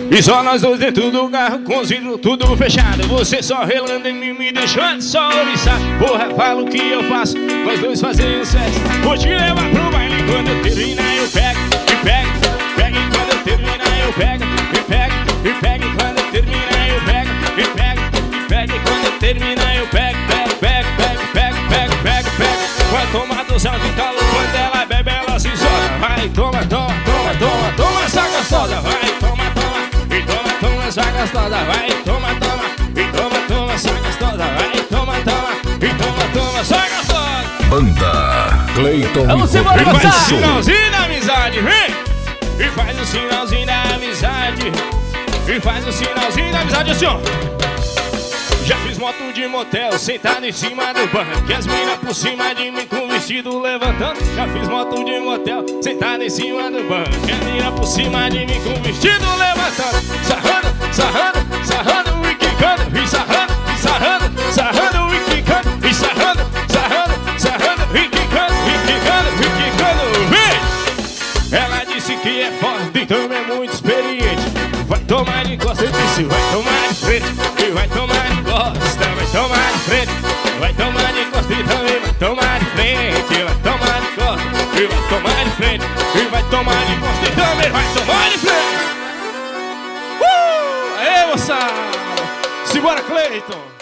E só nós dois dentro do carro com os vidros tudo fechado. Você só relando em mim, me deixando só oriçado. Porra, fala o que eu faço, nós dois fazendo sexo. Vou te levar pro baile, quando eu terminar eu pego. Me pego, pego e quando eu terminar eu pego. Me pego, me pego e quando eu terminar eu pego. Me pego, me pego e quando eu terminar eu pego. Pego, pego, pego, pego, pego, pego, pego. Vai tomar dosão de calor, quando ela bebe ela se solta. Vai, toma, toma, toma, toma, toma essa gostosa. Vai, toma, toma, e toma, toma essa gostosa. Vai, toma, toma, e toma, toma essa gostosa. Vai, toma, toma, e toma, toma essa gostosa. Banda Cleiton Vamos embora, e faz o sinalzinho da amizade, vem! E faz o sinalzinho da amizade. E faz o sinalzinho da amizade assim, ó. Já fiz moto de motel, sentado em cima do banco, que as minas por cima de mim com o vestido levantando. Já fiz moto de motel, sentado em cima do banco, que as minas por cima de mim com o vestido levantando. Sarrando, sarrando, sarrando e quicando. E sarrando, e sarrando, sarrando e quicando. E sarrando, sarrando, sarrando e quicando. E quicando, e quicando, vem! Ela disse que é forte, então é muito experiente. Vai tomar de costa, eu disse, vai tomar de frente. E vai tomar de costa, vai tomar de frente. Vai tomar de costa e também vai tomar de frente. Vai tomar de costa e vai tomar de frente. E vai tomar de costa e também vai tomar de frente. Aê, moçada! Simbora, Cleiton!